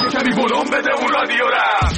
کمی بلوم بده اون رادیو را.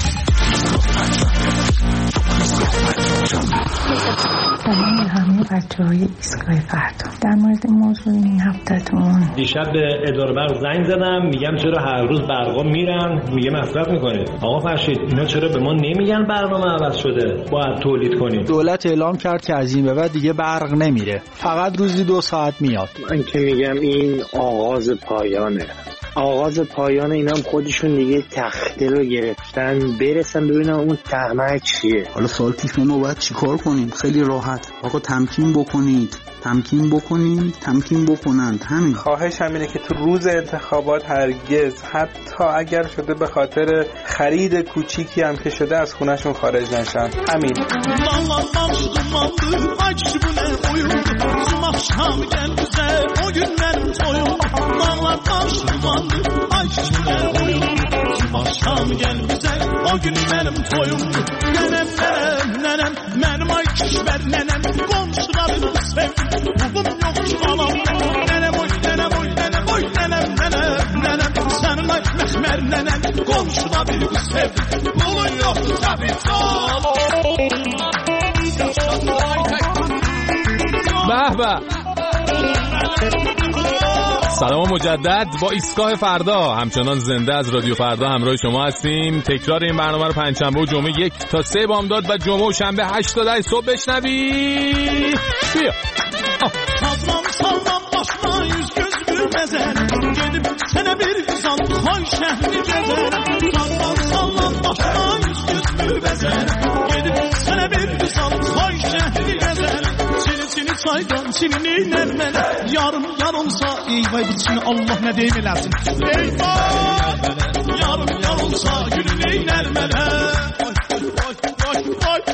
سلام به همه بچه‌های ایستگاه فردا. در مورد موضوع این هفته‌تون دیشب به اداره برق زنگ زدم، میگم چرا هر روز برقا میرن میگه مصرف میکنید. آقا فرشید اینا چرا به ما نمیگن برنامه عوض شده باید تولید کنیم؟ دولت اعلام کرد که از این به بعد دیگه برق نمیره، فقط روزی 2 ساعت میاد. من که میگم این آغاز پایانه. آغاز پایان اینام خودشون دیگه تخته رو گرفتن، برسن ببینم اون طعمه چیه. حالا سوال پیش ما باید چیکار کنیم؟ خیلی راحت. آقا تمکین بکنید، تمکین بکنید، تمکین بکنند. همین. خواهش همینه که تو روز انتخابات هرگز حتی اگر شده به خاطر خرید کوچیکی هم که شده از خونهشون خارج نشن. همین. به سلام مجدد با ایستگاه فردا همچنان زنده از رادیو فردا همراه شما هستیم. تکرار این برنامه رو پنجشنبه و جمعه 1 تا 3 بامداد و جمعه و شنبه 8 تا 10 صبح بشنوید. بیا Sallam başma yüz göz gülmezen Gedib sənə bir güzel koy şəhri gəzən Sallam başma yüz göz gülmezen Gedib sənə bir güzel koy şəhri gəzən Çini çaydan çinini nərmələ Yarım yarımsa eyvay biçini Allah nə deyim eləsin Eyvay yarım yarımsa gülünü nərmələ Oy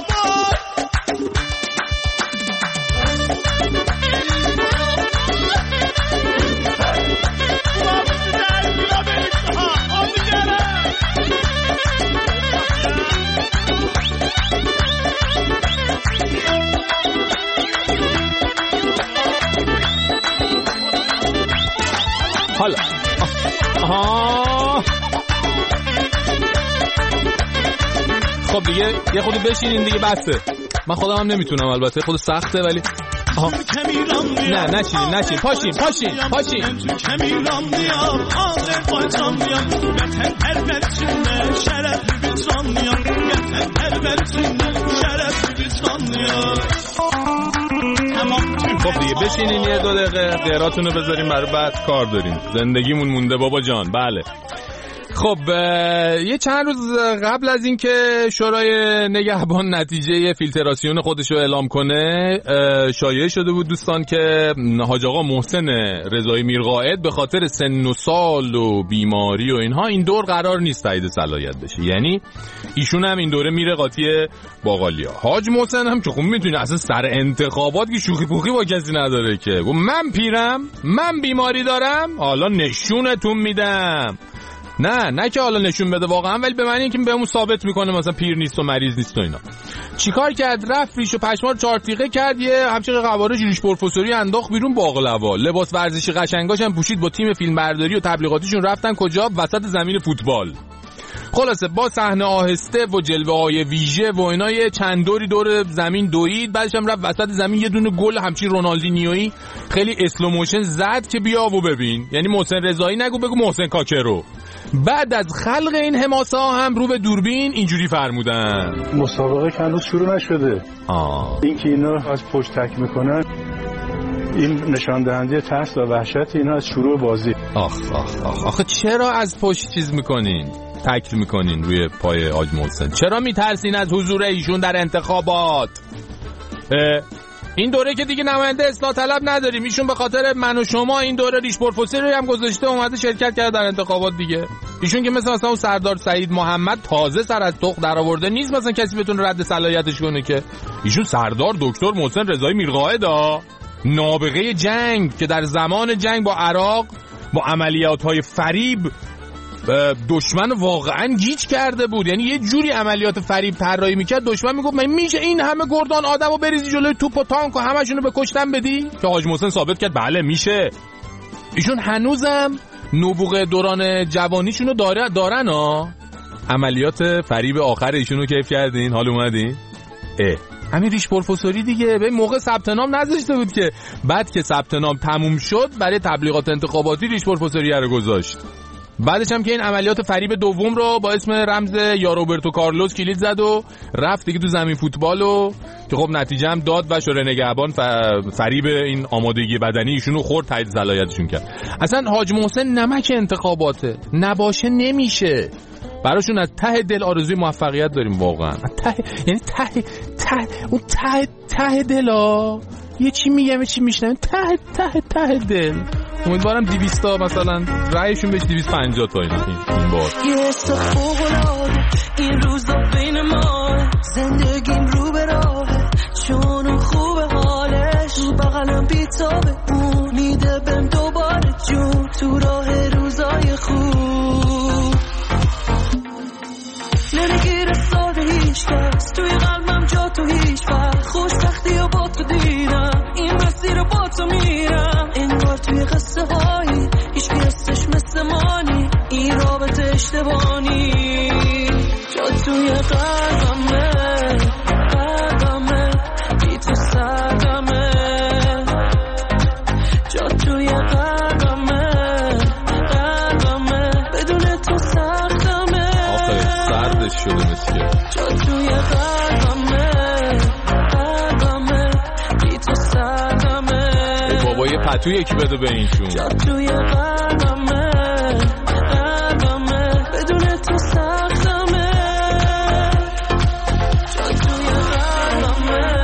حالا خب دیگه یه خودی بشینین دیگه بسه. من خودم هم نمیتونم البته خود سخته ولی نه نشین پاشین خب دیگه بشینین یه 2 دقیقه قیراتونو بذاریم برای بعد کار داریم. زندگیمون مونده بابا جان. بله خب یه چند روز قبل از این که شورای نگهبان نتیجه فیلتراسیون خودش رو اعلام کنه شایعه شده بود دوستان که حاج آقا محسن رضایی میرقائد به خاطر سن و سال و بیماری و اینها این دور قرار نیست تایید صلاحیت بشه. یعنی ایشون هم این دوره میره قاطی باقالیا. حاج محسن هم که خوب میتونه اصلا سر انتخابات که شوخی پوخی با کسی نداره که من پیرم من بیماری دارم حالا نشونتون میدم. نه که حالا نشون بده واقعا ولی به معنی اینکه بهمون ثابت میکنه مثلا پیر نیست و مریض نیست و اینا. چیکار کرد؟ رفت ریش و پشمار 4 تیغه کرد یه همچین قوارج ریش پروفسوری انداخت بیرون باقلوا. لباس ورزشی قشنگاش هم پوشید با تیم فیلمبرداری و تبلیغاتیشون رفتن کجا؟ وسط زمین فوتبال. خلاصه با صحنه آهسته و جلوه‌های ویژه و اینا یه چند دوری دور زمین دوید. بعدش هم رفت وسط زمین یه دونه گل همچین رونالدینیویی خیلی اسلو موشن زد که بیا و ببین. یعنی محسن رضایی نگو بگو محسن کاکرو. بعد از خلق این حماسه ها هم رو به دوربین اینجوری فرمودن مسابقه که هنوز شروع نشده. این که اینا از پشت تک میکنن این نشان دهنده ترس و وحشت اینا از شروع بازی. آخه چرا از پشت چیز میکنین؟ تکل میکنین روی پای حاج محسن؟ چرا میترسین از حضور ایشون در انتخابات؟ این دوره که دیگه نماینده اصلاح طلب نداریم. ایشون به خاطر من و شما این دوره ریش پروفسوری هم گذاشته اومده شرکت کرده در انتخابات دیگه. ایشون که مثلا اون سردار سعید محمد تازه سر از تخم در آورده نیست مثلا کسی بتونه رد صلاحیتش کنه که. ایشون سردار دکتر محسن رضایی میرقائد نابغه جنگ که در زمان جنگ با عراق با عملیات‌های فریب دشمن واقعا گیج کرده بود. یعنی یه جوری عملیات فریب طراحی میکرد دشمن میگفت من میشه این همه گردان آدمو بریزی جلوی توپ و تانک و همشونو به کشتن بدی؟ که حاج محسن ثابت کرد بله میشه. ایشون هنوزم نبوغ دوران جوانیشونو دارن ها. عملیات فریب آخر ایشونو کیف کردین؟ حال اومدین؟ همین ریش پروفسوری دیگه. به موقع ثبت نام نذاشته بود که بعد که ثبت نام تموم شد برای تبلیغات انتخاباتی ریش پروفسوری رو گذاشت. بعدش هم که این عملیات فریب دوم رو با اسم رمز یا روبرتو کارلوس کلید زد و رفت دیگه تو زمین فوتبالو که خب نتیجه هم داد و شورای نگهبان فریب این آمادگی بدنی ایشونو خورد، تایید صلاحیتشون کرد. اصلا حاج محسن نمک انتخاباته، نباشه نمیشه. براشون از ته دل آرزوی موفقیت داریم واقعا. یعنی ته دلا یه چی میگم یه چی میشنم، ته دل. امیدوارم 200 تا مثلا رأیشون بشه 250 تا این بار. یه حس فوق‌العاده این روزا بین ما، زندگیم رو به راهه چون خوبه حالش، رو بغلم بیتابه اون میده بهم دوباره جون تو راه روزای خوب. نمیگیره ساده هیچ کس توی قلبم جا تو هیچ وقت، خوشبختی و با تو دیدم این مسیر رو با تو میرم، انگار توی قصه هایی هیچ بیستش مثل مانی، این رابطه اشتبانی جا توی قلبمه بی تو سردمه، جا توی قلبمه بدون تو سردمه، سردش شده مثل جا توی قلبمه بی تو سردمه. بابا یه پتو یکی بده به اینشون. جا توی قلبمه بدون تو سردمه، جا توی قلبمه.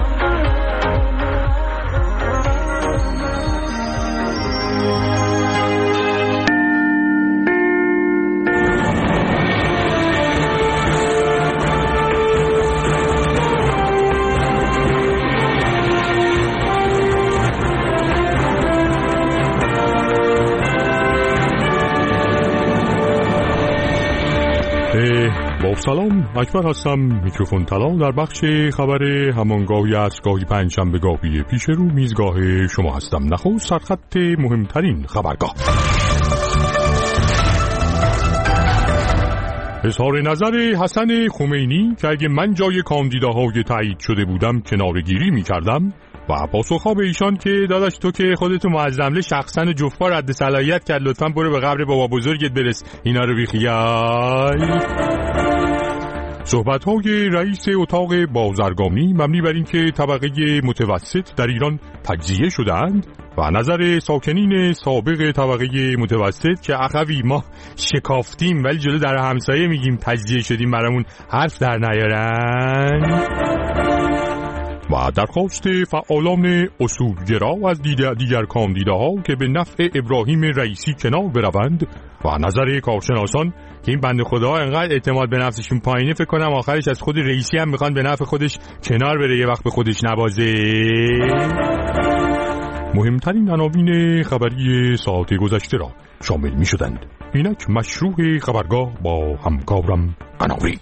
با سلام، اکبر هستم. میکروفون طلا در بخش خبر همانگاهی است، گاهی پنجشنبه گاهی پیش رو میزگاه شما هستم. نخست سرخط مهمترین خبرگاه. اظهار نظر حسن خمینی که اگه من جای کاندیداهای تایید شده بودم کنارگیری میکردم، و پاسخها به ایشان که داداش تو که خودتو معظمله شخصا جفا رد صلاحیت کرد، لطفاً برو به قبر بابا بزرگت برس، اینا رو بیخیال. صحبت‌های رئیس اتاق بازرگانی مبنی بر این که طبقه متوسط در ایران تجزیه شدند و نظر ساکنین سابق طبقه متوسط که اخوی ما شکافتیم ولی جلو در همسایه میگیم تجزیه شدیم برامون حرف در نیارن، و درخواست فعالان اصولگرا از دیگر کاندیداها که به نفع ابراهیم رئیسی کنار بروند، و نظر کارشناسان که این بنده خدا انقدر اعتماد به نفسشون پایینه فکر کنم آخرش از خود رئیسی هم میخوان به نفع خودش کنار بره، یه وقت به خودش نبازه. مهمترین عناوین خبری ساعت گذشته را شامل میشدند. اینک مشروع خبرگاه با همکارم قناری.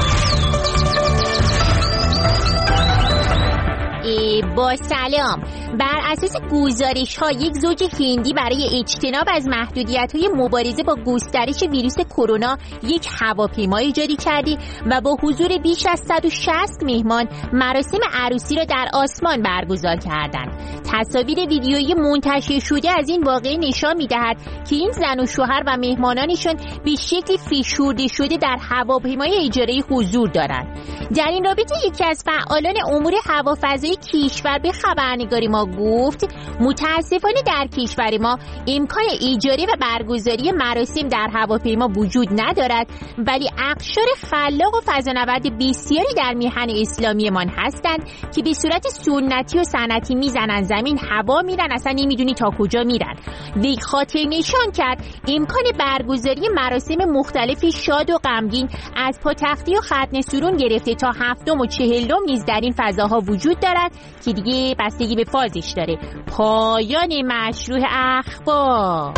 با سلام. بر اساس گزارش ها یک زوج هندی برای اجتناب از محدودیت های مبارزه با گسترش ویروس کرونا یک هواپیما ایجاد کرده و با حضور بیش از 160 مهمان مراسم عروسی را در آسمان برگزار کردند. تصاویر ویدیویی منتشر شده از این واقعه نشان می‌دهد که این زن و شوهر و مهمانانشان به شکلی فشرده شده در هواپیمای اجاره حضور دارند. در این رابطه یکی از فعالان امور هوافضایی کشور به خبرنگاری ما گفت متاسفانه در کشور ما امکان اجاره و برگزاری مراسم در هواپیما وجود ندارد، ولی اقشار خلاق و فضانورد بسیاری در میهن اسلامیمان هستند که به صورت سنتی و سنتی میزنن زمین، هوا میرن، اصلا نمیدونی تا کجا میرن. وی خاطر نشان کرد امکان برگزاری مراسم مختلفی شاد و غمگین از پاتختی و ختن سورون گرفته تا 7 و 40 نیز در این فضاها وجود دارد که دیگه بستگی به فازش داره. پایان مشروع اخبار.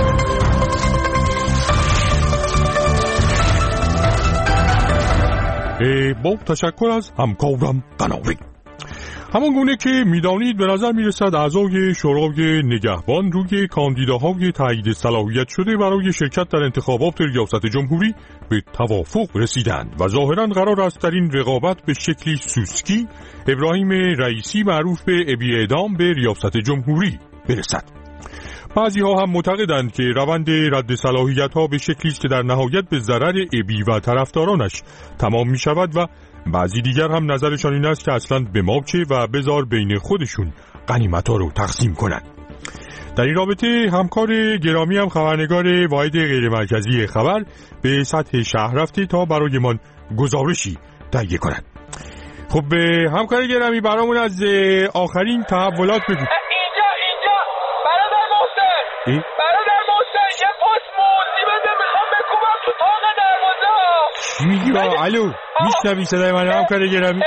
با تشکر از همکارم قناری. همان گونه که میدانید به نظر میرسد اعضای شورای نگهبان روی کاندیداهای تایید صلاحیت شده برای شرکت در انتخابات ریاست جمهوری به توافق رسیدند و ظاهراً قرار است در این رقابت به شکلی سوسکی ابراهیم رئیسی معروف به ابی اعدام به ریاست جمهوری برسد. بعضی ها هم معتقدند که روند رد صلاحیت ها به شکلی است که در نهایت به ضرر ابی و طرفدارانش تمام می شود و بعضی دیگر هم نظرشان این است که اصلا به ما چه و بذار بین خودشون غنیمت ها رو تقسیم کنند. در این رابطه همکار گرامی هم خبرنگار واحد غیر مرکزی خبر به سطح شهر رفته تا برایمان گزارشی تهیه کند. خب همکار گرامی برامون از آخرین تحولات بگو. اینجا برادر محسن یه پست موزی بده، میخوام بکوبم تو تاق دروازه. چی میگی با؟ الو میشنوی صدای من همکار گرامی؟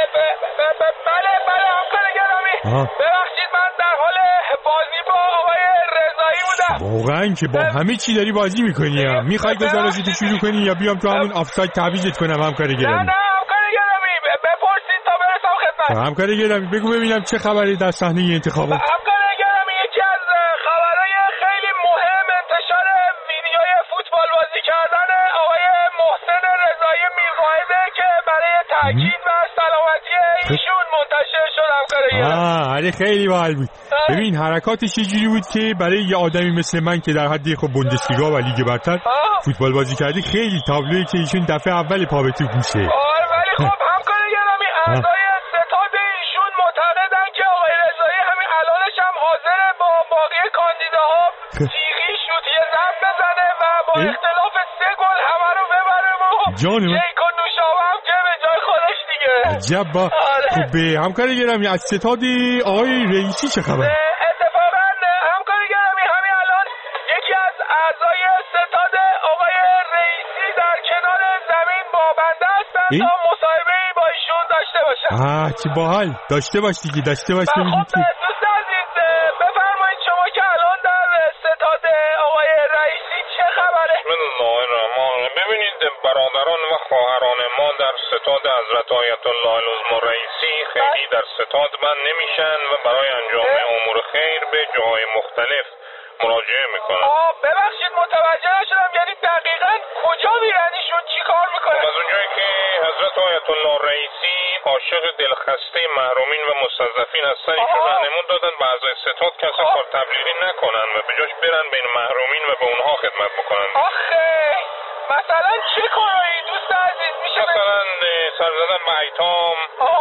بله همکار گرامی. ببخشید من در حال بازی با آقای رضایی بودم. واقعا که با همه چی داری بازی میکنی هم. میخوای گزارشتو شروع کنی یا بیام تو همون آفساید تعویضت کنم همکار گرامی؟ نه همکار گرامی بپرسید تا برسم خدمت. همکار گرامی بگو ببینم چه خبری در صحنه انتخابات؟ همکار گرامی یکی از خبرهای خیلی مهم انتشار ویدیوی فوتبال بازی کردن آقای محسن رضایی میرواحده که برای تاکید و سلامتی ایشون منتشر شد همکار گرامی. آره خیلی باحال بود. ببین حرکاتش یه جوری بود که برای یه آدمی مثل من که در حد خب بوندسلیگا و لیگ برتر فوتبال بازی کرده خیلی تابلویی که ایشون دفعه اول پا به توپ میشه. ولی خب همکار گرامی اعضای ستاد ایشون معتقدن که آقای رضایی همین الانش هم حاضره با باقی کاندیداها تیغی شوتیه ضرب بزنه و با اختلاف 3 گل همه رو ببره و یک و نوشابه هم که به جای خودش دیگه. عجب با. خب همکار گرامی از ستاد آقای رئیسی چه خبر؟ اتفاقا همکار گرامی همین الان یکی از اعضای ستاد آقای رئیسی در کنار زمین با بنده هستن تا مصاحبه‌ای با ایشون داشته باشن. چه باحال. داشته باش دیگه ببینید خب دوست عزیز بفرمایید شما که الان در ستاد آقای رئیسی چه خبره؟ بسم الله الرحمن. ببینید برادران و خواهران ما در ستاد حضرت آیت الله العظمی رئیسی خیلی در ستاد بند نمیشن و برای انجام امور خیر به جاهای مختلف مراجعه میکنن. ببخشید متوجه نشدم، یعنی دقیقاً کجا میرنیشون چی کار میکنن؟ از اونجایی که حضرت آیت الله رئیسی عاشق دلخسته محرومین و مستضعفین هستن ایشون راهنمون دادن به اعضای ستاد که اصلا کار تبلیغی نکنن و به جاش برن بین محرومین و به اونها خدمت بکنن. آخه مثلا چه کارایی دوست عزیز میشه؟ مثلا سر زدن به ایتام،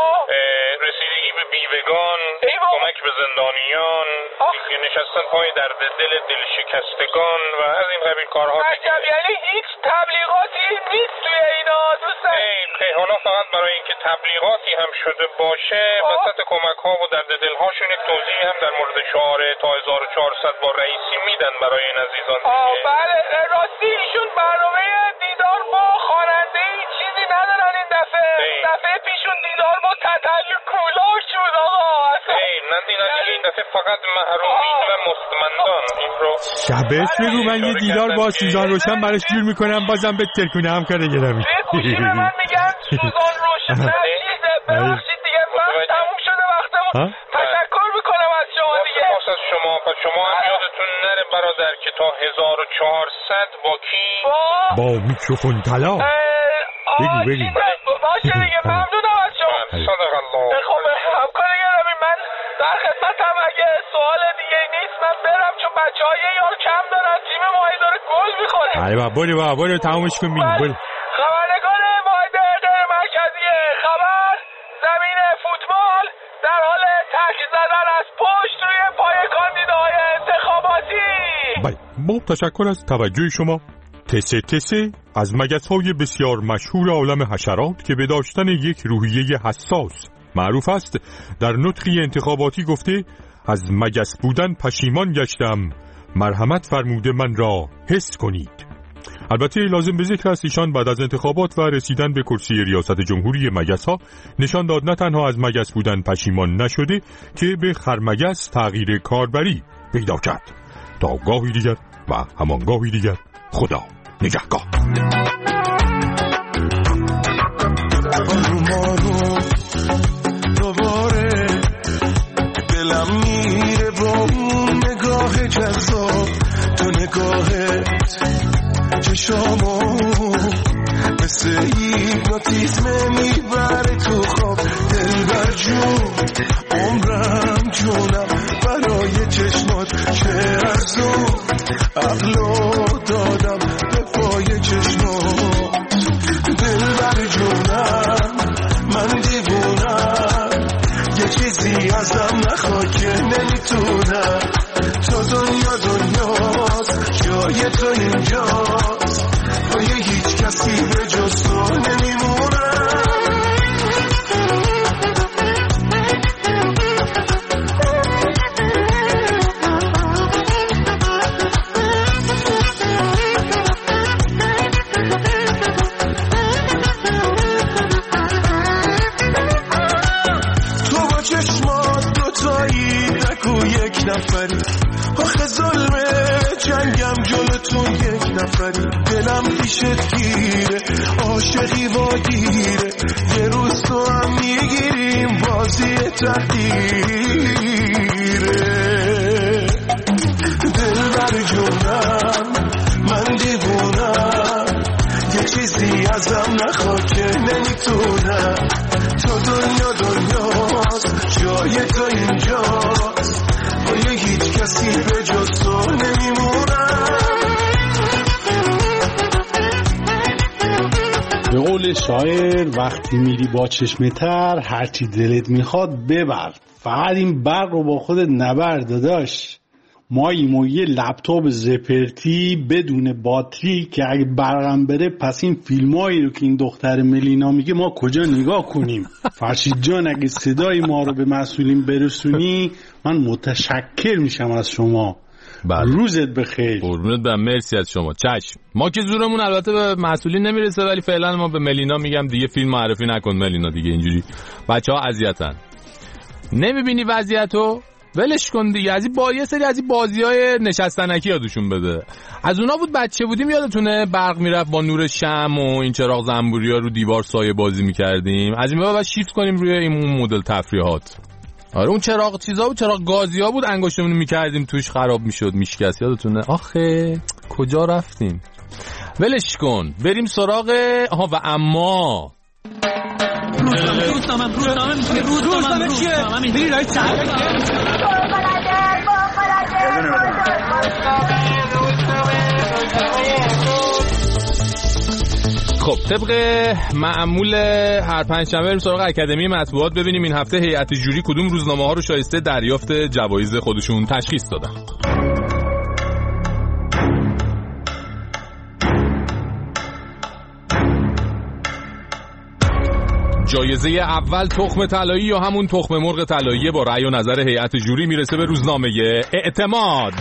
رسیدگی به بیوگان، کمک به زندانیان، نشستن پای درد دل شکستگان و از این قبیل کارها. عجب، یعنی هیچ تبلیغاتی نیست توی اینا دوست عزیز؟ حالا فقط برای اینکه تبلیغاتی هم شده باشه وسط کمک ها و درد دل هاشون یک توضیح هم در مورد شعار تا 1400 با رئیسی میدن برای این عزیزان. بله راستی ایشون برنامه دیدار با خواننده چیزی ندارن این دفعه پیشون دیدار با تتلی کولاش شد آقا. نه این دفعه فقط محرومین و مستمندان. این رو شبش بگو من یه دیدار با سوزان روشن براش جور میکنم بازم بهتر کنه همکار گرامی. گوشی به من میگن سوزان روشن چیزه. ببخشید دیگه وقت تموم شده وقتمون. تشکر میکنم از شما دیگه. از شما هم یادتون نره برادر که تا 1400 با کی؟ با میکروفون طلا. بگو باشه دیگه ممنونم از شما. صدق الله. خب همکار گرامی من در خدمتم، اگه سوال دیگه نیست من برم چون بچه‌ها یه یار کم دارن، تیم ما داره گل میخوره. آره برو تمامش کن برو. خبرنگار واحد غیر مرکزی خبر زمین فوتبال در حال تک زدن از پشت روی پای کاندیداهای انتخاباتی. بله با تشکر از توجه شما. تسه از مگس‌های بسیار مشهور عالم حشرات که به داشتن یک روحیه حساس معروف است در نطقی انتخاباتی گفته از مگس بودن پشیمان گشتم، مرحمت فرموده من را حس کنید. البته لازم به ذکر است ایشان بعد از انتخابات و رسیدن به کرسی ریاست جمهوری مگس‌ها نشان داد نه تنها از مگس بودن پشیمان نشده که به خرمگس تغییر کاربری پیدا کرد. تا گاهی دیگر و همان گاهی دیگر، خدا نگهدار. دوباره چشامو مثل هیپنوتیزم میبره تو خواب. دلبر جون عمرم جونم برای چشمات چه ارزون، عقلو دادم به پای چشمات. دلبر جونم من دیوونم، یه چیزی ازم نخواه که نمیتونم. تو دنیاست جای تو اینجاست، پای هیچ کسی به جز تو نمیمونم. نفری آخه ظلمه جنگم جلوتون یک نفری. دلم پیشت گیره عاشقی واگیره، یه روز تو هم میگیریم بازی تقدیره. دلبر جونم من دیوونم، یه چیزی ازم نخواه که نمیتونم. تو دنیاست جای تو اینجاست، پای هیچ کسی به جز تو نمیمونم. به قول شاعر وقتی میری با چشم تر هرچی دلت میخواد ببر، فقط این برق رو با خودت نبر داداش. ماییم و یه لپتاپ زپرتی بدون باتری که اگه برقم بره پس این فیلمایی رو که این دختر ملینا میگه ما کجا نگاه کنیم؟ فرشید جان اگه صدای ما رو به مسئولین برسونی من متشکر میشم از شما. روزت بخیر. قربونت برم، مرسی از شما. چشم، ما که زورمون البته به مسئولین نمیرسه ولی فعلا ما به ملینا میگم دیگه فیلم معرفی نکن ملینا، دیگه اینجوری بچه‌ها اذیتن. نمیبینی وضعیتو؟ ولش کن دیگه. از این یه سری از این بازی‌های نشستنکی یادشون بده. از اونا بود بچه بودیم یادتونه برق میرفت با نور شمع و این چراغ زنبوریا رو دیوار سایه بازی میکردیم. از این به بعد شیفت کنیم روی این مدل تفریحات. آره اون چراغ چیزا بود، چراغ گازیا بود، انگشتمون میکردیم توش خراب میشد میشکست یادتونه. آخه کجا رفتیم؟ ولش کن بریم سراغ و اما روزنامه میری رای خب طبق معمول هر پنجشنبه بریم سراغ اکادمی مطبوعات ببینیم این هفته هیئت جوری کدوم روزنامه ها رو شایسته دریافت جوایز خودشون تشخیص دادن. جایزه اول تخم طلایی یا همون تخم مرغ طلایی با رأی و نظر هیئت جوری میرسه به روزنامه اعتماد.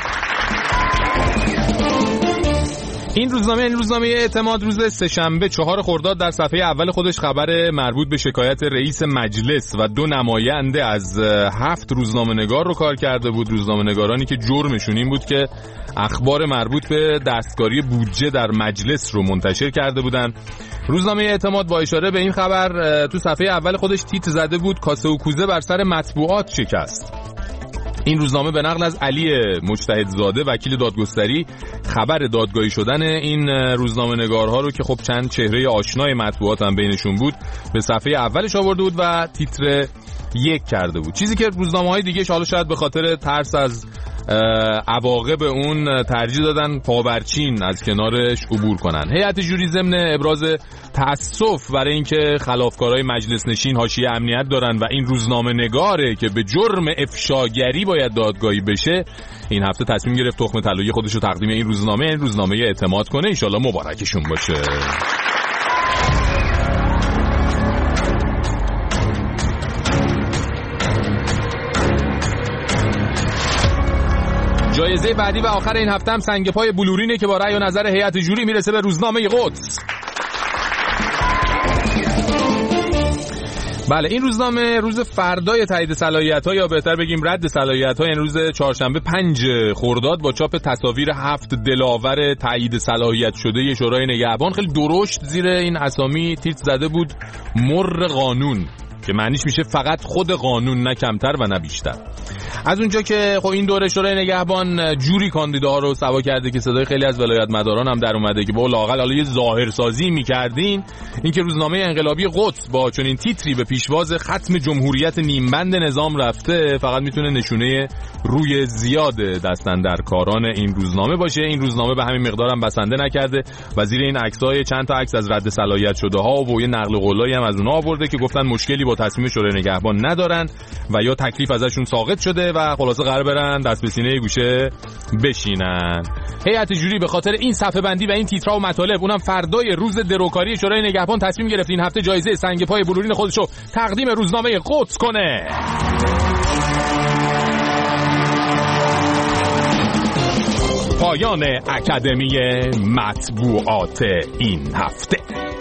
این روزنامه اعتماد روز سه‌شنبه 4 خرداد در صفحه اول خودش خبر مربوط به شکایت رئیس مجلس و 2 نماینده از 7 روزنامه‌نگار رو کار کرده بود. روزنامه‌نگارانی که جرمشون این بود که اخبار مربوط به دستکاری بودجه در مجلس رو منتشر کرده بودن. روزنامه اعتماد با اشاره به این خبر تو صفحه اول خودش تیتر زده بود کاسه و کوزه بر سر مطبوعات شکست. این روزنامه به نقل از علی مجتهدزاده وکیل دادگستری خبر دادگاهی شدن این روزنامه‌نگارها رو که خب چند چهره آشنای مطبوعات هم بینشون بود به صفحه اولش آورده بود و تیتر 1 کرده بود. چیزی که روزنامه‌های دیگه حالا شاید به خاطر ترس از عواقب اون ترجیح دادن پاورچین از کنارش عبور کنن. هیئت جوری ضمن ابراز تأسف برای اینکه خلافکارای مجلس نشین حاشیه امنیت دارن و این روزنامه نگاره که به جرم افشاگری باید دادگاهی بشه، این هفته تصمیم گرفت تخم طلایی خودش رو تقدیم این روزنامه اعتماد کنه. ان شاءالله مبارکشون باشه. جایزه بعدی و آخر این هفته هم سنگ پای بلورینه که با رأی و نظر هیئت جوری میرسه به روزنامه قدس. بله این روزنامه روز فردای تایید صلاحیت‌ها یا بهتر بگیم رد صلاحیت‌ها، یعنی روز چهارشنبه 5 خرداد با چاپ تصاویر 7 دلاور تایید صلاحیت شده شورای نگهبان خیلی درشت زیر این اسامی تیتر زده بود مر قانون، که معنیش میشه فقط خود قانون، نه کمتر و نه بیشتر. از اونجا که خب این دوره شورای نگهبان جوری کاندیداها رو سوا کرده که صدای خیلی از ولایت مداران هم در اومده که با لااقل حالا یه ظاهرسازی می‌کردین، این که روزنامه انقلابی قدس با چنین تیتری به پیشواز ختم جمهوریت نیمبند نظام رفته، فقط میتونه نشونه روی زیاد دستاندرکاران این روزنامه باشه. این روزنامه به همین مقدار هم بسنده نکرده و زیر این عکس‌های چند تا عکس از رد صلاحیت شده‌ها و یه نقل قولایی هم از اونها آورده که گفتن مشکلی با تصمیم شورای نگهبان ندارن و یا تکلیف ازشون ساقط شده و خلاصه قرار برن دست به سینه گوشه بشینن. هیئت جوری به خاطر این صفحه بندی و این تیترها و مطالب، اونم فردای روز دروکاری شورای نگهبان، تصمیم گرفت این هفته جایزه سنگ پای بلورین خودشو تقدیم روزنامه قدس کنه. پایان اکادمی مطبوعات این هفته.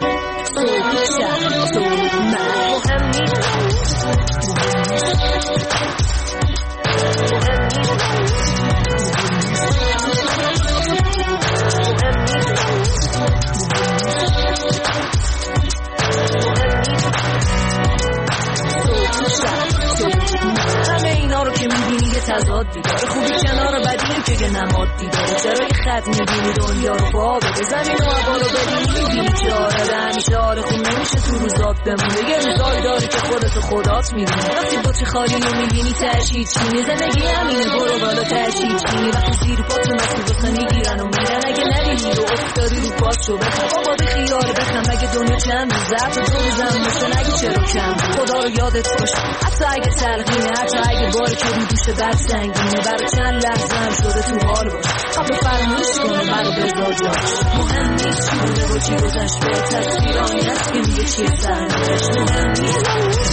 تضاد دیده به خوبی کنار بدی که نماد دیده چرا یه خط میبینی دنیا رو با بده زمین و هوا رو ببینی میبینی چاره به همیشه آره خون نمیشه تو روزات بمونه یه روزایی داری که خودتو خدات میبینی وقتی بچه خالی رو میبینی تشهید چینی زندگی همینه برو بالا تشهید چینی وقتی زیر پاتون از تو میگیرن و میرن اگه ندیدی رو افتادی رو پاس شو بخم بابا به خیال بخم اگه دنیا چند روزت و دو روزم میشه نگه چرا کم خدا رو یادت باش حتی اگه تلقینه حتی اگه باری که رو دوشه بر سنگینه برای چند لحظه هم شده تو حال باش قبل فرموش کنه برای بزار جاش مهم نیست چی بوده و چی گذشت به تصویرانی هست که میگه چیه سرنوشت مهم نیست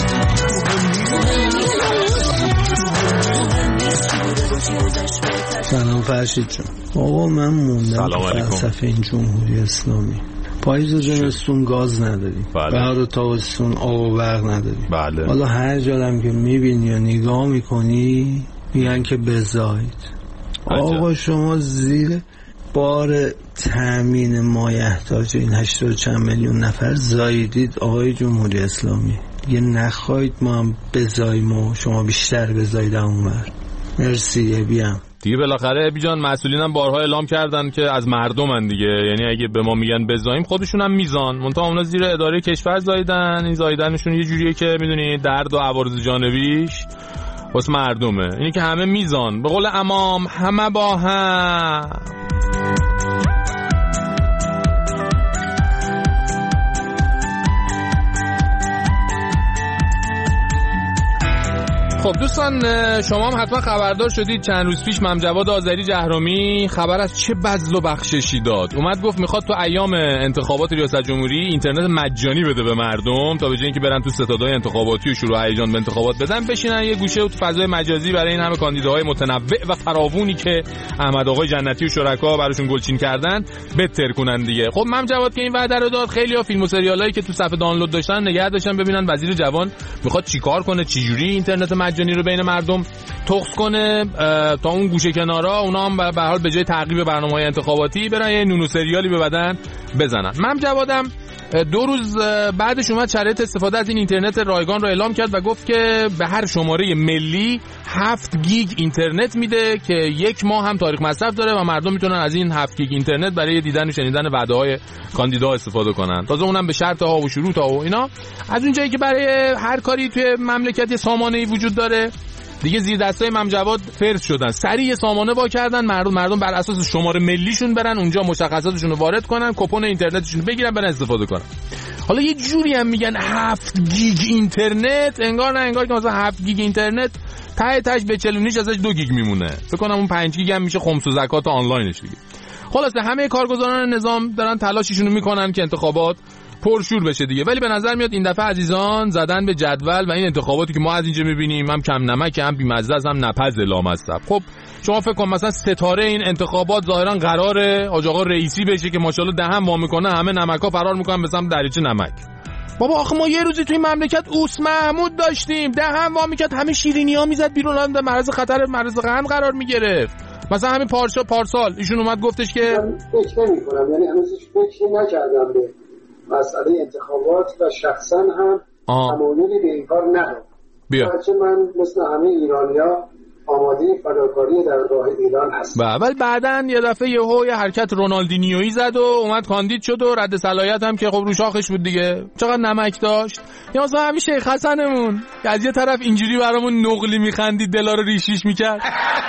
چی بوده و چی گذشت به سلام فرشید جان. آقا من موندم تو فلسفه این جمهوری اسلامی. پاییز و زمستون گاز نداریم، بهار و تابستون آب و برق نداریم. بله. حالا هر جا که میبینی یا نگاه میکنی میگن که بزایید. آقا شما زیر بار تامین مایحتاج این 80 چند میلیون نفر زاییدید آقای جمهوری اسلامی. دیگه نخواهید ما هم بزاییم و شما بیشتر بزایید اونور. مرسی بیام. دیگه بالاخره ابی جان مسئولین هم بارها اعلام کردن که از مردمن دیگه، یعنی اگه به ما میگن بزاییم خودشون هم میزان، منتها اونا زیر اداره کشور زایدن. این زایدنشون یه جوریه که میدونی درد و عوارض جانبیش واسه مردمه، اینی که همه میزان، به قول امام همه با هم. خب دوستان، شما هم حتما خبردار شدید چند روز پیش ممجواد آذری جهرومی خبر از چه بذل و بخششی داد. اومد گفت میخواد تو ایام انتخابات ریاست جمهوری اینترنت مجانی بده به مردم تا به جای اینکه برن تو ستادهای انتخاباتی و شروع هیجان به انتخابات بدن، بشینن یه گوشه و تو فضای مجازی برای این همه کاندیداهای متنوع و فراوونی که احمد آقای جنتی و شرکا براشون گلچین کردن بهتر کنن دیگه. خب ممجواد که این وعده رو داد، خیلی‌ها فیلم و سریالایی که تو صفحه دانلود داشتن نگه داشتن ببینن وزیر جوان میخواد چیکار کنه، چجوری اینترنت مجانی رو بین مردم تخص کنه تا اون گوشه کنارا اونا هم به هر حال به جای تعقیب برنامه‌های انتخاباتی برن یه نونو سریالی به بدن بزنن. من جوادم 2 روز بعدش اومد شرایط استفاده از این اینترنت رایگان رو اعلام کرد و گفت که به هر شماره ملی 7 گیگ اینترنت میده که 1 ماه هم تاریخ مصرف داره و مردم میتونن از این 7 گیگ اینترنت برای دیدن و شنیدن وعده‌های کاندیدا استفاده کنن. تازه اونم به شرط ها و شروط ها و اینا. از اون جایی که برای هر کاری توی مملکت سامانه‌ای وجود داره دیگه، زیر دستای ممجواد فرض شدن، سریع سامانه وا کردن، مردم بر اساس شماره ملیشون برن اونجا مشخصاتشون رو وارد کنن، کپون اینترنتشون بگیرن برن استفاده کنن. حالا یه جوری هم میگن 7 گیگ اینترنت، انگار نه انگار که مثلا 7 گیگ اینترنت تهش به چلونیش ازش 2 گیگ میمونه. فکر کنم اون 5 گیگ هم میشه خمس و زکات آنلاینش دیگه. خلاصه همه کارگزاران نظام دارن تلاششون رو میکنن که انتخابات پرشور بشه دیگه، ولی به نظر میاد این دفعه عزیزان زدن به جدول و این انتخاباتی که ما از اینجا میبینیم هم کم نمک، هم بی‌مزه، هم نپز لامصب. خب شما فکر کن مثلا ستاره این انتخابات ظاهرا قراره حاج آقا رئیسی بشه که ماشاءالله دهن وا میکنه، همه نمکا فرار میکنن به سمت دریچه نمک. بابا آخه ما یه روزی توی مملکت اوس محمود داشتیم، دهن وا میکرد همه شیرینی‌ها میزد بیرون، آدم معرض خطر مرض قند قرار میگرفت. مثلا همین پارسال ایشون اومد گفتش که من فکر نمی‌کنم، یعنی هنوز فکر نکردم به مسئله انتخابات و شخصا هم تمایلی به این کار ندارم. بیا من مثل همه ایرانی‌ها آماده فداکاری در راه ایران هستیم. ولی بعدن یه دفعه یه حرکت رونالدینیویی زد و اومد کاندید شد و رد صلاحیت هم که خب رو شاخش بود دیگه. چقدر نمک داشت. یا مثلا همین شیخ حسنمون که از یه طرف اینجوری برامون نقلی میخندید دلا رو ریشیش میکرد.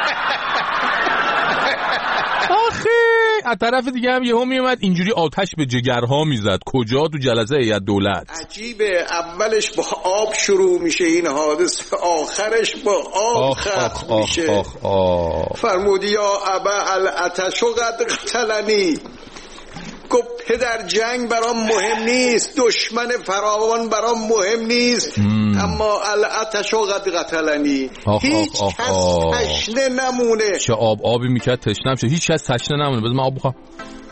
آخه از طرف دیگه هم یهو میومد اینجوری آتش به جگرها میزد. کجا؟ تو جلسه هیئت دولت. عجیبه، اولش با آب شروع میشه این حادثه، آخرش با آب ختم میشه. فرمودی یا ابا العطش قد قتلنی، گفت پدر جنگ برام مهم نیست، دشمن فراوان برام مهم نیست، اما العطش قد قتلنی. هیچ کس تشنه نمونه. چه آبی میکرد تشنه شه، هیچ کس تشنه نمونه. بذار من آب بخورم.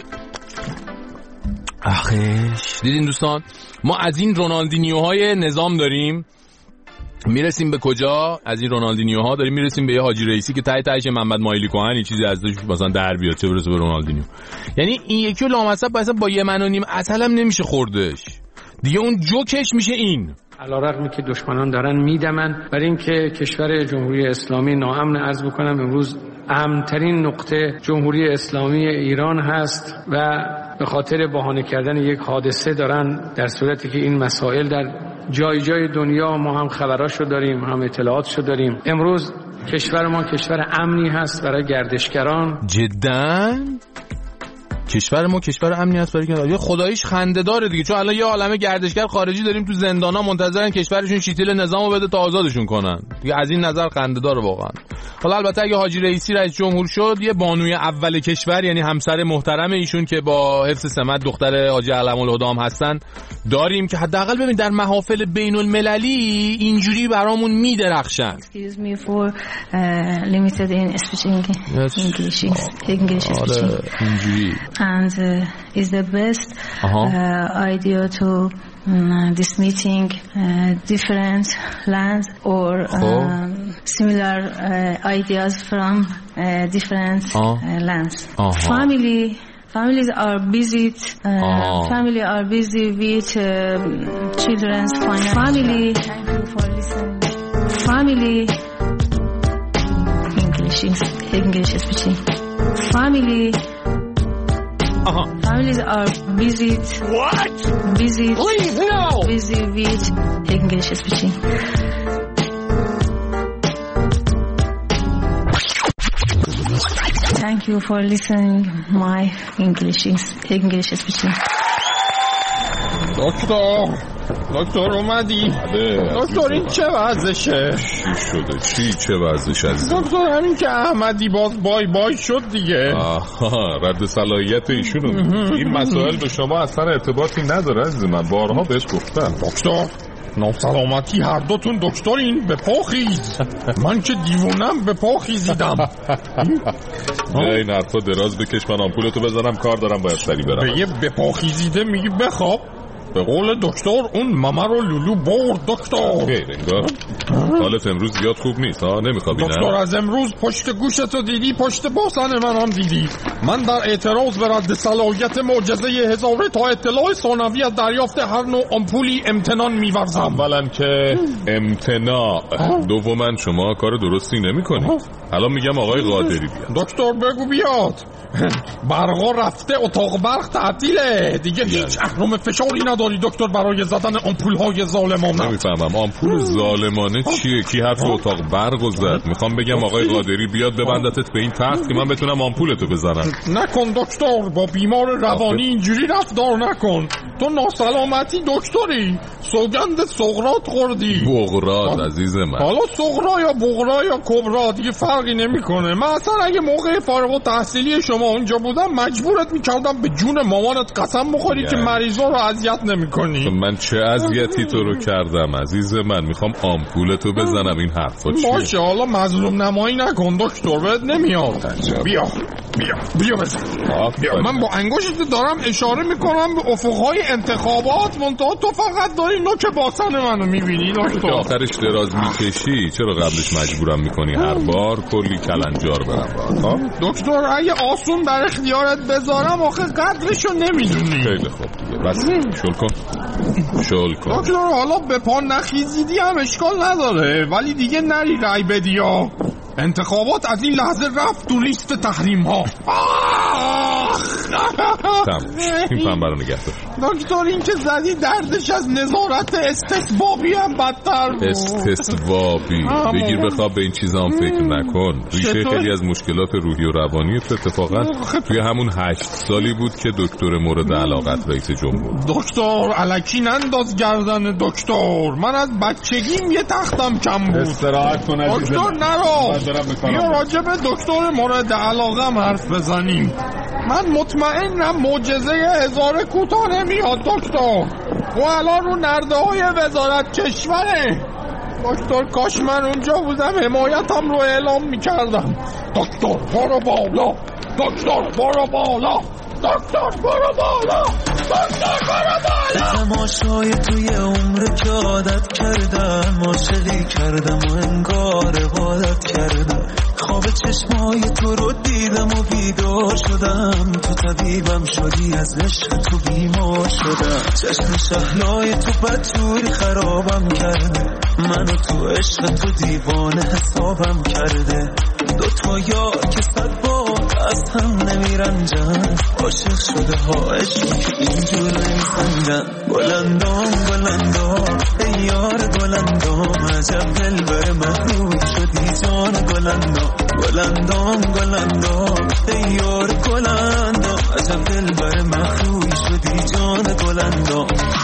آخیش دیدین دوستان، ما از این رونالدینیوهای نظام داریم میرسیم به کجا؟ از این رونالدینیوها داریم میرسیم به یه حاجی رئیسی که ته تهش محمد مایلی کهن چیزی ازش مثلا در بیاد، چه برسه به رونالدینیو. یعنی این یکی لامصب مثلا با یه من و نیم اصلا هم نمیشه خوردش دیگه، اون جوکش میشه این. علیرغمی که دشمنان دارن میدمن برای اینکه کشور جمهوری اسلامی ناامن، عرض بکنم امروز امن‌ترین نقطه جمهوری اسلامی ایران هست و به خاطر بهانه کردن یک حادثه دارن، در صورتی که این مسائل در جای جای دنیا ما هم خبراشو داریم، هم اطلاعاتشو داریم. امروز کشور ما کشور امنی هست برای گردشگران. جداً کشور ما کشور امنی هست برای گردشگران. خداییش خنده داره دیگه، چون الان یه عالمه گردشگر خارجی داریم تو زندانا منتظرن کشورشون شیتیل نظامو بده تا آزادشون کنن دیگه. از این نظر خنده داره واقعا. حالا البته اگه حاجی رئیسی رئیس جمهور شد، یه بانوی اول کشور یعنی همسر محترم ایشون که با حفظ سمت دختر حاجی علم الهدام هستن داریم که حداقل ببین در محافل بین المللی اینجوری برامون میدرخشن. Excuse me for limited in speaking English اینجوری and is the best idea to this meeting different lands or similar ideas from different lands. Families are busy. Family are busy with children's family. Thank you for listening. Family English speaking. Family. Families are busy. What? Busy. Please no. Busy with English speaking. Thank you for listening my English speaking. دکتر اومدی؟ دکتر این چه وضعشه؟ چی شده؟ چه وضعش عزیزم؟ دکتر همین که احمدی باز بای شد دیگه. آها، رد صلاحیت ایشونو. این مسائل به شما اصلا ارتباطی نداره عزیز من، بارها بهش گفتم. دکتر ناسلامتی هر دوتون دکترین، به پا خیز. من که دیوونم به پا خیزیدم. این حرفا دراز بکش، من آمپولتو بزنم، کار دارم باید سری برم. به یه به پا خیزیده میگی بخواب؟ به قول دکتر اون ماما رو لولو برد دکتر. خیر انگار حالت امروز زیاد خوب نیست ها، نمیخوابی نه؟ دکتر از امروز پشت گوشتو دیدی، پشت باسن من هم دیدی. من در اعتراض به رد صلاحیت معجزه هزاره تا اطلاع ثانوی از دریافت هر نوع آمپولی امتنان می‌ورزم. اولا که امتناع، دوما شما کار درستی نمی‌کنید. الان میگم آقای قادری بیاد. دکتر بگو بیاد. برقا رفته، اتاق برق تعطیله دیگه، هیچ اهرم فشاری نداری دکتر برای زدن آمپول‌های ظالمانه. نمیفهمم آمپول ظالمانه چیه؟ کی حرف اتاق برقو زد؟ میخوام بگم آقای قادری بیاد ببندتت به این تخت که من بتونم آمپولتو بزنم. نکن دکتر، با بیمار روانی اینجوری رفتار نکن. تو ناسلامتی دکتری، سوگند سقراط خوردی. بغرات عزیز من. حالا سقرا یا بغرا یا کبرا دیگه فرقی نمیکنه. من اصلا اگه موقع فارغ التحصیلی شما اونجا بودم مجبورت میکردم به جون مامانت قسم بخوری که مریضا رو اذیت نمیکنی. من چه اذیتی تو رو کردم عزیز من؟ میخوام آمپولتو بزنم، این حرفا چیه؟ باشه حالا مظلوم نمایی نکن دکتر، بهت نمیاد. بیا بزن. بیا. من با انگشت دارم اشاره میکنم به افقهای انتخابات، منتها تو فقط داری نوک باسن منو میبینی دکتر. آخرش دراز میکشی، چرا قبلش مجبورم میکنی هر بار کلی کلنجار برم؟ دکتر اگه آسون در اختیارت بذارم آخه قدرشو نمیدونی. خیلی خوب بس شل کن دکتر. حالا به پا نخیزیدی هم اشکال نداره، ولی دیگه نری رای بدی ها. انتخابات از این لحظه رفت تو لیست تحریم ها. این فهم برای نگه دار. دکتر این که زدی دردش از نظارت استثبابی هم بدتر بود. استثبابی بگیر بخواب به این چیزا هم فکر نکن. ریشه خیلی از مشکلات روحی و روانی اتفاقا توی همون 8 سالی بود که دکتر مورد علاقت رئیس جمهور. دکتر الکی ننداز گردن دکتر، من از بچگیم یه تختم کم بود. استراحت کن عزیزم. دکتر نرو، یا راجب دکتر مورد علاقم حرف بزنیم. من مطمئنم معجزه هزار کوتاه نمیاد دکتر. و الان رو نرده های وزارت کشوره. دکتر کاش من اونجا بودم حمایتم رو اعلام میکردم. دکتر برو بالا، دکتر برو بالا، دکتر برو بالا، دکتر برو بالا. تماشای توی عمر که عادت کردم، عاشقی کردم و انگار عبادت کردم. خواب چشمای تو رو دیدم و بیدار شدم. تو طبیبم شدی، از عشق تو بیمار شدم. چشم شهلای تو بدجوری خرابم کرده، منو تو عشق تو دیوانه حسابم کرده. دوتا یار که 100 بار از هم نمیرنجن، عاشق شده ها عشق که اینجور نمیسنجن. گلندام گلندام ای یار گلندام، عجب دل بر محروم شدی جان گلندام. گلندام گلندام ای یار گلندام، عجب دل بر محروم شدی جان گلندام.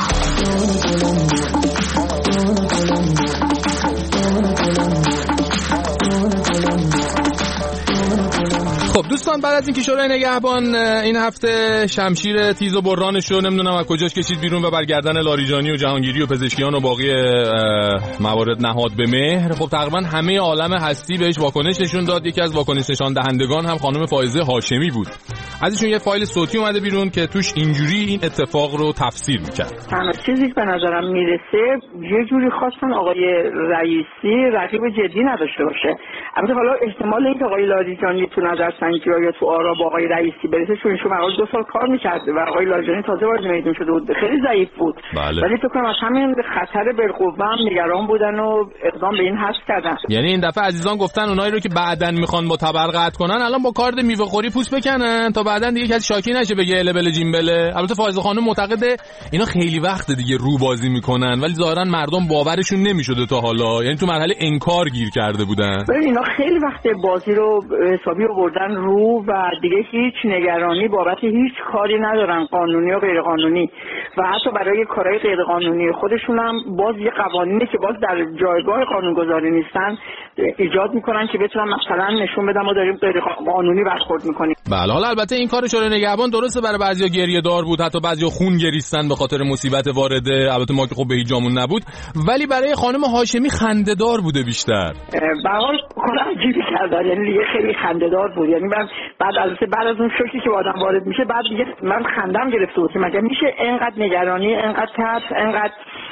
خب دوستان، بعد از اینکه شورای نگهبان این هفته شمشیر تیز و برانش رو نمیدونم از کجاش کشید بیرون و برگردن لاریجانی و جهانگیری و پزشکیان و باقی موارد نهاد به مهر، خب تقریبا همه عالم هستی بهش واکنش نشون داد. یکی از واکنش نشان دهندگان هم خانم فائزه هاشمی بود. ازشون یه فایل صوتی اومده بیرون که توش اینجوری این اتفاق رو تفسیر می‌کرد. تنها چیزی که به نظرم میرسه یه جوری خواستن آقای رئیسی رقیب جدی نداشته باشه. البته حالا احتمال اینکه آقای لاریجانی تو نظرسنجی یا تو آرا با آقای رئیسی برسه، چون ایشون مقاله 2 سال کار می‌کرد و آقای لاریجانی تازه وارد میدون شده بود، خیلی ضعیف بود. ولی فکر کنم از همین خطر بالقوه هم نگران بودن و اقدام به این حذف کردن. یعنی این دفعه عزیزان گفتن اونایی رو که بعدن میخوان با تبر قطع کنن الان با کارد میوه خوری پوست بکنن تا بعدن دیگه کسی شاکی نشه بگه البل جیمبله. البته فائزه خانم معتقده اینا خیلی وقت دیگه رو بازی میکنن، ولی ظاهرا مردم باورشون نمیشده تا حالا، یعنی تو مرحله انکار گیر کرده بودن. ببین اینا خیلی وقت بازی رو حسابی آوردن رو و دیگه هیچ نگرانی بابت هیچ کاری ندارن، قانونی و غیر قانونی، و حتی برای کارهای غیر قانونی خودشون هم باز یه قوانینی که باز در جایگاه قانونگذاری نیستن ایجاد میکنن که بتونن مثلا نشون بدن ما داریم غیر قانونی برخورد میکنیم. بله، حالا البته این کار شورای نگهبان درسته برای بعضیا گریه دار بود، حتی بعضیا خون گریستن به خاطر مصیبت وارده، البته ما که خب به هیچ جامون نبود، ولی برای خانم هاشمی خنده‌دار بوده بیشتر. به هر حال کار عجیبی کردن، یعنی دیگه خیلی خنده‌دار بود. یعنی من بعد از اون شوکی که آدم وارد میشه بعد دیگه من خندم گرفته بود که مگه میشه اینقدر نگرانی، اینقدر ترس، اینقدر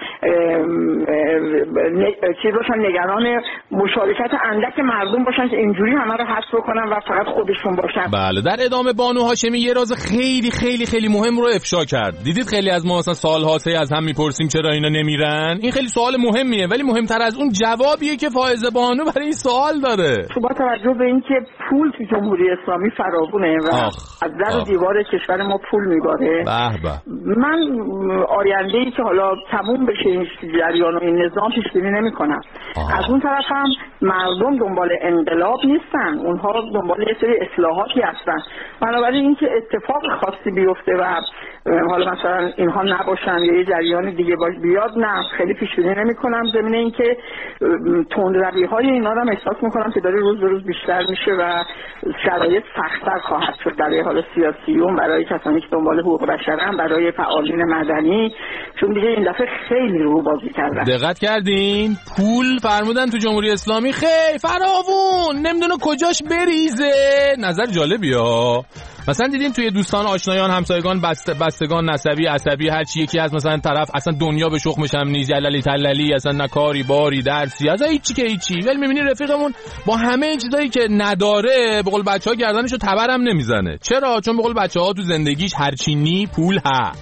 چیز باشن، نگران مشارکت اندک مردم باشن که اینجوری همه رو حذف کنن و فقط خودشون باشن. بله، در ادامه بانو هاشمی یه راز خیلی خیلی خیلی مهم رو افشا کرد. دیدید خیلی از ما مثلا سال‌هاست از هم میپرسیم چرا اینا نمیرن؟ این خیلی سوال مهمیه، ولی مهمتر از اون جوابیه که فائزه بانو برای این سوال داره. با توجه به اینکه پول تو جمهوری اسلامی فراوونه و از در و دیوار کشور ما پول میباره، من آینده‌ای که حالا تموم بشه این جریان و این نظام پیش بینی نمی‌کنم. از اون طرف هم مردم دنبال انقلاب نیستن، اونها دنبال یه سری اصلاحاتی هستن. بنابراین اینکه اتفاق خاصی بیفته و حالا مثلا اینها نباشن یا یه جریان دیگه بیاد، نه خیلی پیش بینی نمی‌کنم. ضمن اینکه تندروی‌های اینا رو احساس می‌کنم که داره روز به روز بیشتر میشه و شرایط سخت‌تر خواهد شد برای حالا سیاسیون، برای کسانی که دنبال حقوق بشرن، برای فعالین مدنی، چون دیگه این دفعه خیلی رو بازی کردن. دقت کردین؟ پول فرمودن تو جمهوری اسلامی خیلی فراوون، نمیدونه کجاش بریزه. نظر جالبی ها. مثلا دیدین توی دوستان، آشنایان، همسایگان، بستگان، نسبی، عصبی، هر چی یکی از مثلا طرف اصلا دنیا به شخمش هم نیست، جللی تللی، اصلا نکاری باری درسی، اصلا هیچی که هیچی، ولی میبینی رفیقمون با همه چیزایی که نداره به قول بچه‌ها گردنشو تبرم نمیزنه. چرا؟ چون به قول بچه‌ها تو زندگیش هرچی نی پول ها.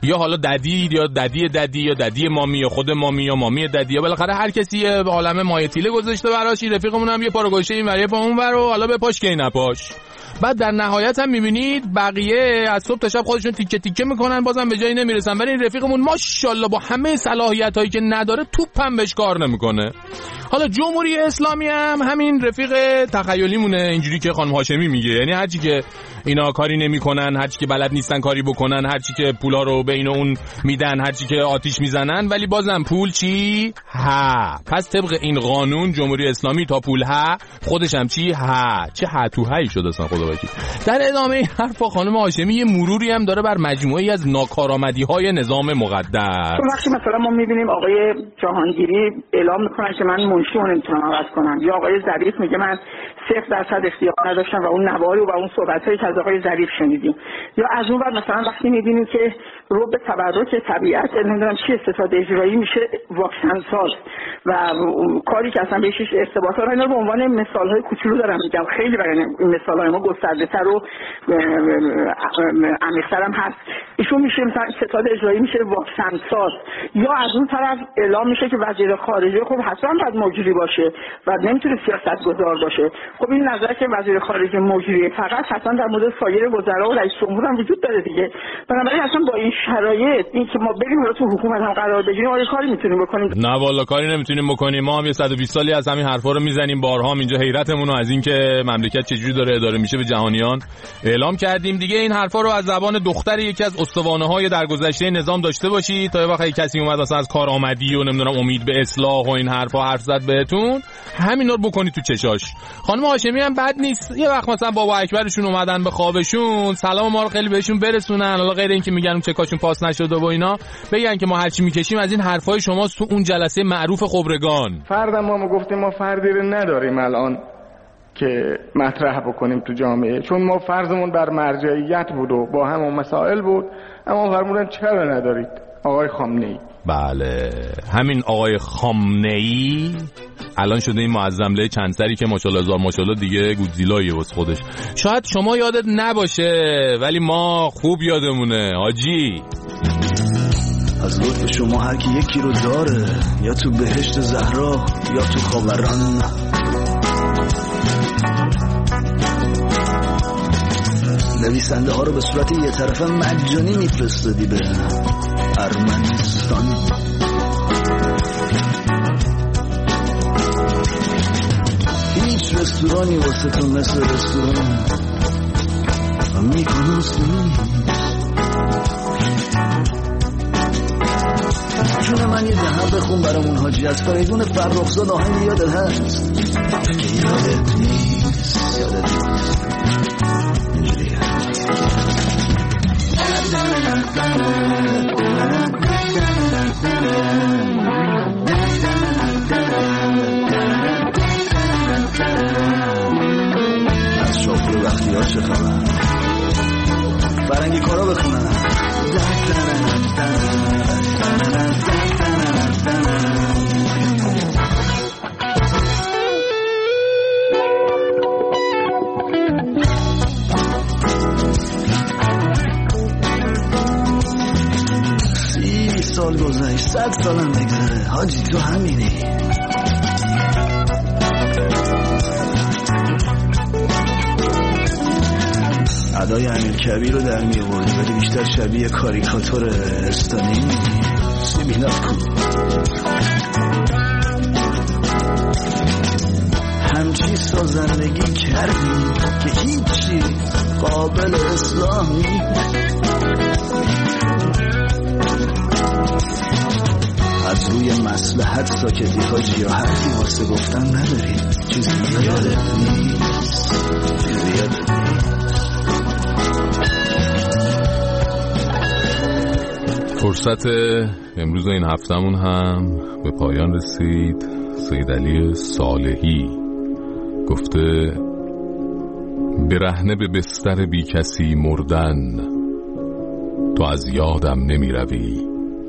یا حالا ددی یا ددی یا ددی مامی یا خود مامی یا مامی ددی، یا بالاخره هر کسی یه عالمه مایتیله گذاشته براش. رفیقمون هم یه پا رو گوشه این ور یه پا اون ور، و حالا بپاش که نپاش. بعد در نهایت هم میبینید بقیه از صبح تا شب خودشون تیکه تیکه میکنن، بازم به جایی نمیرسن. ولی این رفیقمون ماشاءالله با همه صلاحیتایی که نداره توپم بهش کار نمیکنه. حالا جمهوری اسلامی هم همین رفیق تخیلی مونه، اینجوری که خانم هاشمی میگه، یعنی هرچی که اینا کاری نمیکنن، هرچی که بلد نیستن کاری بکنن، هرچی که پولا رو بین اون میدن، هرچی که آتیش میزنن، ولی بازم پول چی؟ ها. پس طبق این قانون جمهوری اسلامی تا پول ها، خودش هم چی؟ ها. چه ها تو هایی شده اصلا خدا وکیل. در ادامه این حرفا خانم هاشمی یه مروری هم داره بر مجموعه‌ای از ناکارآمدی‌های نظام مقدس. وقتی مثلا ما میبینیم آقای جهانگیری اعلام میکنن که من منشی رو نمیتونم عوض کنم، یا آقای ظریف میگه من 0% اختیار نداشتم و اون نواری و اون صحبتایی که از آقای ظریف شنیدیم، یا از اون بعد مثلا وقتی میبینیم که رو به تبرک طبیعت نمیدونم چی ستاد اجرایی میشه واکسن ساز و کاری که اصلا بهش ارتباط داره. اینا به عنوان مثال‌های کوچولو دارم میگم، خیلی برای این مثال‌های ما گسترده‌تر و عمیق‌تر هم هست. ایشون میشه مثلا ستاد اجرایی میشه واکسن ساز، یا از اون طرف اعلام میشه که وزیر خارجه خب حتما باید مجری باشه و نمیتونه سیاستگزار باشه. خب این نظر که وزیر خارجه مجری فقط حتما در مورد سایر وزرا و رئیس جمهور هم وجود داره دیگه. بنابراین اصلا با این شرایط این که ما بریم رو تو حکومت هم قرار بگیریم آیا کاری میتونیم بکنیم؟ نه والا کاری نمیتونیم بکنیم. ما هم یه 120 سالی از همین حرفا رو میزنیم، بارها هم اینجا حیرتمون رو از این که مملکت چجوری داره اداره میشه به جهانیان اعلام کردیم دیگه. این حرفا رو از زبان دختر یکی از استوانه‌های درگذشته نظام داشته باشید تا وقتی کسی اومد اصلا از کارآمدی و نمیدونم امید به اصلاح و این حرفا حرف زد بهتون، همینا رو بکنید تو چشاش. خانم هاشمی هم بد نیست، یه وقت مثلا بابا اکبرشون اومدن به خوابشون سلام ما رو خیلی بهشون برسونن، حالا غیر اینکه میگن چکاشون پاس نشده و اینا، بگن که ما هرچی میکشیم از این حرفای شما تو اون جلسه معروف خبرگان. فردم ما گفتیم ما فردی رو نداریم الان که مطرح بکنیم تو جامعه، چون ما فرضمون بر مرجعیت بود و با همون مسائل بود، اما فرمودن چرا ندارید آقای خامنه‌ای. بله همین آقای خامنه‌ای الان شده این معظمله چند سری که ماشاءالله هزار ماشاءالله دیگه گودزیلایه واسه خودش. شاید شما یادت نباشه ولی ما خوب یادمونه حاجی. از لطف شما هر کی یکی رو داره، یا تو بهشت زهرا یا تو خاوران. نویسنده ها رو به صورت یه طرفه مجانی میفرستادی به ارمنستان. هیچ رستورانی واسه تو مثل رستوران میکنوس نیست. جون من یه دهم بخون برامون حاجی، از فریدون فرخزاد آهنگ یادت هست که یادت نیست، یادت نیست اینجوری از شافی وقتی ها چه خبر، فرنگی کارا بخونن. سال گذشت 100 سالم بگذره حاجی تو همینی. ادای امیرکبیر رو در می آوردی ولی بیشتر شبیه کاریکاتور استانی. سیبیلات کو همچی سازندگی کردی که هیچی قابل اصلاح نیست. از روی مصلحت ساکتی حاجی، یا حرفی واسه گفتن نداری، چیزی یادت نیست، چیزی یادت نیست. فرصت امروز این هفتمون هم به پایان رسید. سید علی صالحی گفته برهنه به بستر بی کسی مردن، تو از یادم نمی روی.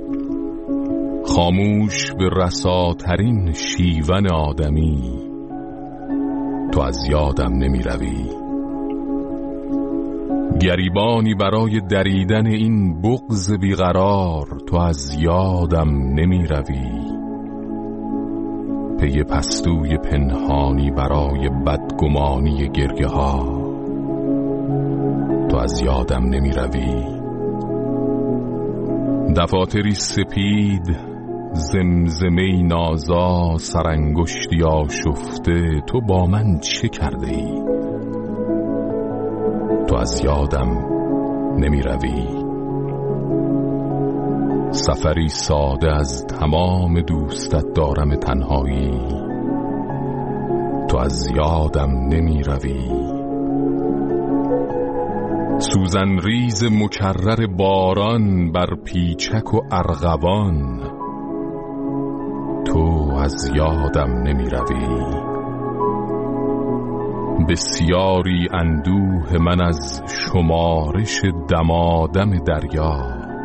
خاموش به رساترین شیون آدمی، تو از یادم نمی روی. گریبانی برای دریدن این بغض بیقرار، تو از یادم نمی روی. پی پستوی پنهانی برای بدگمانی گرگه ها، تو از یادم نمی روی. دفاتری سپید، زمزمه نازا، سرانگشتی آشفته، تو با من چه کرده ای؟ تو از یادم نمی روی. سفری ساده از تمام دوستت دارم تنهایی، تو از یادم نمی روی. سوزن ریز مکرر باران بر پیچک و ارغوان، تو از یادم نمی روی. بسیاری اندوه من از شمارش دمادم دریا،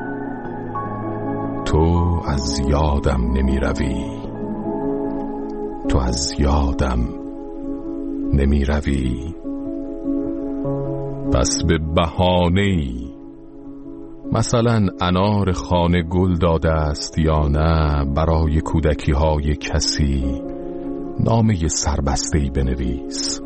تو از یادم نمی روی. تو از یادم نمی روی. پس به بهانه‌ای، مثلا انار خانه گل داده است یا نه، برای کودکی های کسی نامه سربسته‌ای بنویس.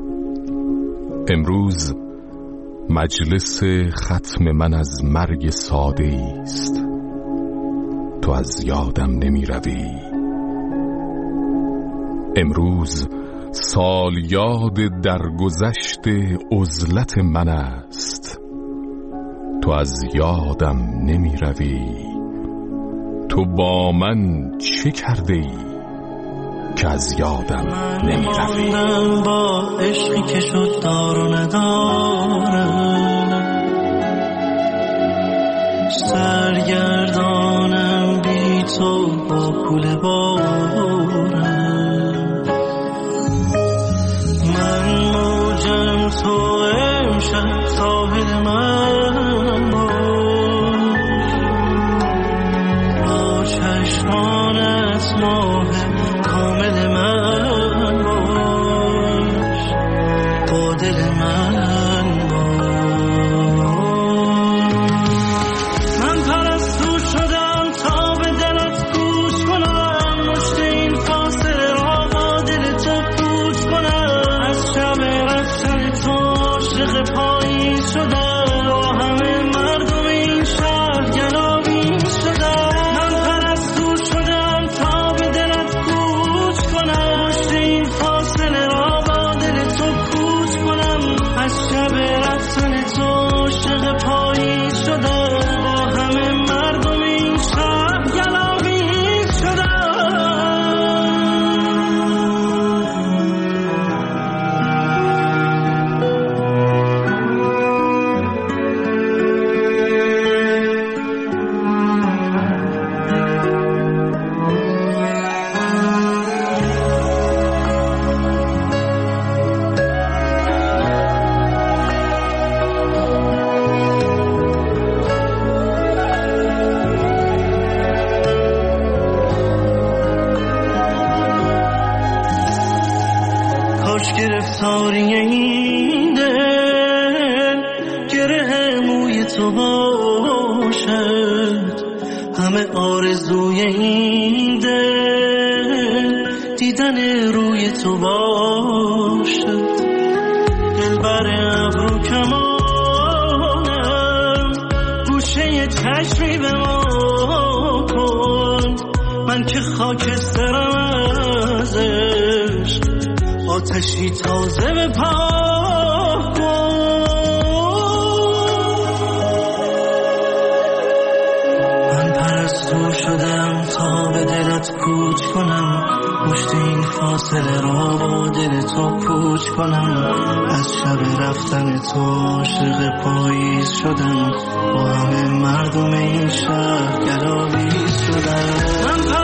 امروز مجلس ختم من از مرگ ساده است، تو از یادم نمی روی. امروز سالیاد درگذشت عزلت من است، تو از یادم نمی روی. تو با من چه کرده ای که از یادم نمی روی؟ من با عشقی که شد دار و نداره، سرگردانم بی تو با کوله باره. من موجم تو امشب ساحل من باش، با چشمانت ماه کامل من باش، با دل من باش. من پرستو شدم تا به دلت گوش کنم، مشت این فاصله را با دل تو پوچ کنم. از شب رفتن تو عاشق پاییز شدم، با همه مردم این شهر گلاویز شدم. من پرستو شدم تا به دلت گوش کنم، مشت این فاصله را با دل تو پوچ کنم. از شب رفتن تو عاشق پاییز شدم، با همه مردم این شهر گلاویز شدم. کاش گرفتاری این دل گره موی تو باشد، همه آرزوی این دل دیدن روی تو باشد. دلبر ابرو کمانم، گوشه چشمی به ما کن. من که خاکسترم از عشق، آتشی تازه به پا کن. من پرستو شدم تا به دلت کوچ کنم، مشت این فاصله را با دل تو پوچ کنم. از شب رفتن تو عاشق پاییز شدم، با همه مردم این شهر گلاویز شدم. من